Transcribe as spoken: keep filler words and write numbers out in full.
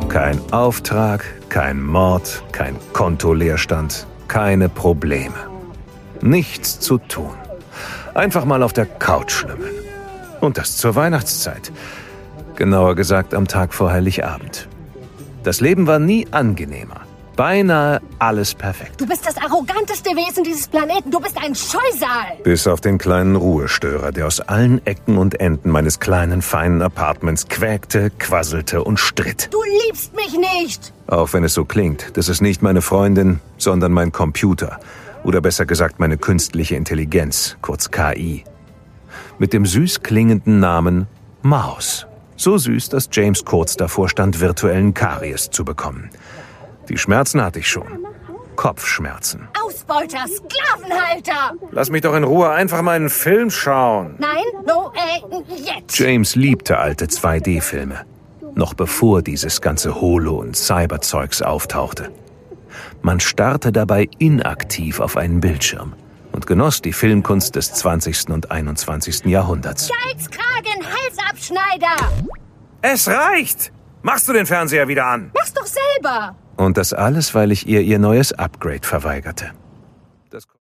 Kein Auftrag, kein Mord, kein Kontoleerstand, keine Probleme. Nichts zu tun. Einfach mal auf der Couch schlümmeln. Und das zur Weihnachtszeit. Genauer gesagt am Tag vor Heiligabend. Das Leben war nie angenehmer. Beinahe alles perfekt. Du bist das arroganteste Wesen dieses Planeten. Du bist ein Scheusal. Bis auf den kleinen Ruhestörer, der aus allen Ecken und Enden meines kleinen, feinen Apartments quäkte, quasselte und stritt. Du liebst mich nicht. Auch wenn es so klingt, das ist nicht meine Freundin, sondern mein Computer. Oder besser gesagt meine künstliche Intelligenz, kurz K I. Mit dem süß klingenden Namen Maus. So süß, dass James kurz davor stand, virtuellen Karies zu bekommen. Die Schmerzen hatte ich schon. Kopfschmerzen. Ausbeuter, Sklavenhalter! Lass mich doch in Ruhe einfach mal einen Film schauen. Nein, no, äh, jetzt! James liebte alte zwei D Filme. Noch bevor dieses ganze Holo- und Cyberzeugs auftauchte. Man starrte dabei inaktiv auf einen Bildschirm und genoss die Filmkunst des zwanzigsten und einundzwanzigsten Jahrhunderts. Geizkragen, Halsabschneider! Es reicht! Machst du den Fernseher wieder an? Mach's doch selber! Und das alles, weil ich ihr ihr neues Upgrade verweigerte.